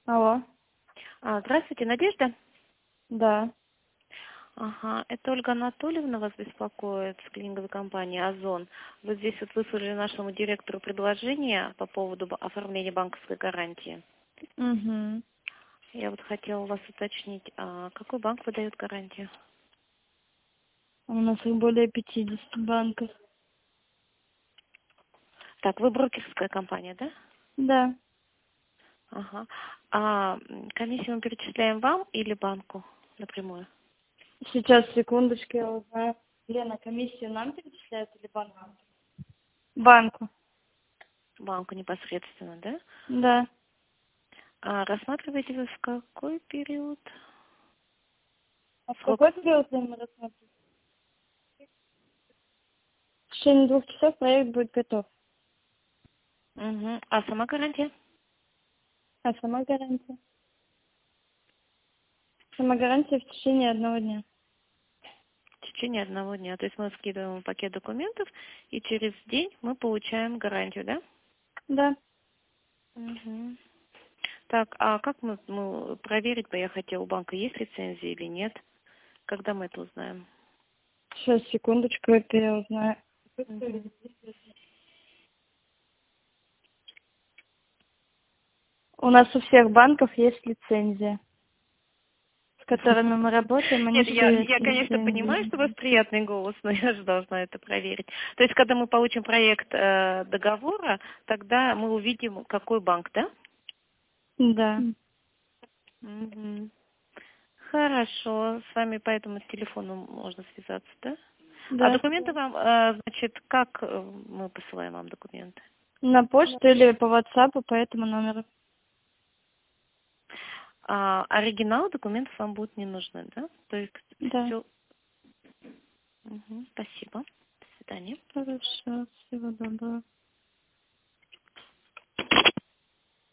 Алло, Здравствуйте, Надежда. да. Ага, это Ольга Анатольевна вас беспокоит с клининговой компании «Озон». Вы здесь вот выслали нашему директору предложение по поводу оформления банковской гарантии. Угу. Я вот хотела у вас уточнить, какой банк выдает гарантию? У нас их более 50 банков. Так, вы брокерская компания, да? Да. Ага. Комиссию мы перечисляем вам или банку напрямую? Сейчас, секундочку, я узнаю. Лена, комиссию нам перечисляют или банку? Банку. Банку непосредственно, да? Да. Рассматриваете вы в какой период? А в Срок? какой период мы рассмотрим? В течение 2 часов проект будет готов. Угу. А сама гарантия? А сама гарантия? Сама гарантия в течение 1 дня. В течение 1 дня. То есть мы скидываем пакет документов, и через день мы получаем гарантию, да? Да. Угу. Так, а как мы проверить бы, я хотела, у банка есть лицензия или нет? Когда мы это узнаем? Сейчас, секундочку, это я узнаю. Угу. У нас у всех банков есть лицензия, с которыми мы работаем, они Нет, все есть я, конечно, понимаю, лицензии. что у вас приятный голос, но я же должна это проверить. То есть, когда мы получим проект договора, тогда мы увидим, какой банк, да? Да. Угу. Хорошо, с вами по этому телефону можно связаться, да? А Да. документы вам, значит, как мы посылаем вам документы? На почту или по WhatsApp, по этому номеру. Оригинал документов вам будут не нужны, да? То есть Да. все. Спасибо. До свидания. Хорошо. Всего доброго.